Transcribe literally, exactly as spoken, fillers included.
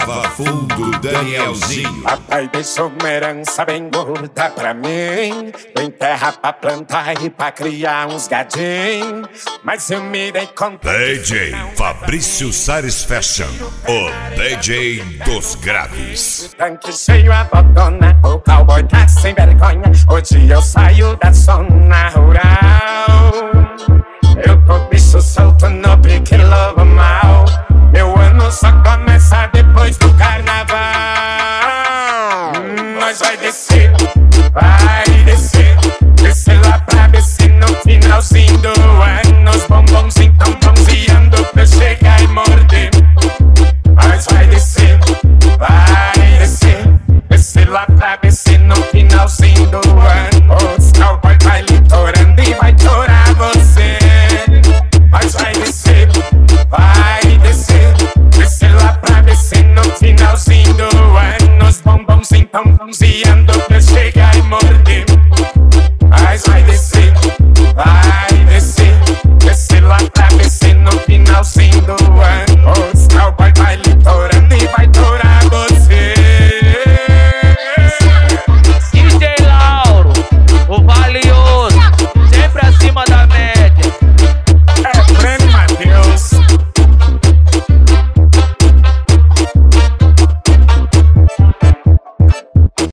Barra Fundo Danielzinho. Papai deixou uma herança bem gorda pra mim. Tem terra pra plantar e pra criar uns gadinhos. Mas eu me dei conta. D J Fabrício Sares Fashion, o D J dos graves. Tanque cheio abandona, o cowboy tá sem vergonha. Hoje eu saio da zona rural. Eu tô bicho solto no pique lobo mal. Meu ano só começa depois do carnaval. hum, Nós vai descer, vai descer. Descer lá pra B C no finalzinho do ano. Os bombons então bronzeando pra eu chegar e morder. Nós vai descer, vai descer. Descer lá pra B C no finalzinho do ano. Os cowboy vai litorando e vai torar você. Nós vai descer, vai descer. Descer lá pra B C no finalzinho do ano. Os bombons então bronzeando